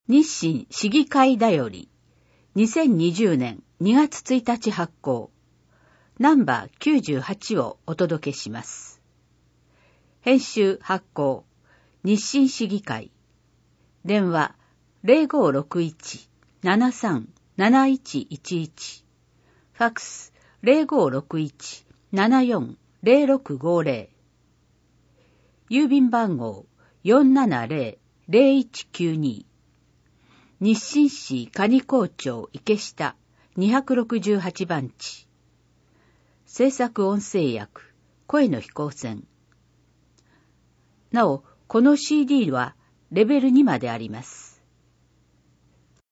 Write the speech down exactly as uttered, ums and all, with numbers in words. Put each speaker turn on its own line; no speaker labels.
日清市議会だよりにせんにじゅうねんにがつついたち発行ナンバーきゅうじゅうはちをお届けします。編集発行日清市議会電話 ゼロごろくいち ななさん なないちいちいち ファックス ゼロごろくいち ななよん ゼロろくごゼロ 郵便番号 よんななゼロ ゼロいちきゅうに日清市上高町池下にひゃくろくじゅうはちばんち制作音声訳声の飛行船。なお、この シーディー はレベルにまであります。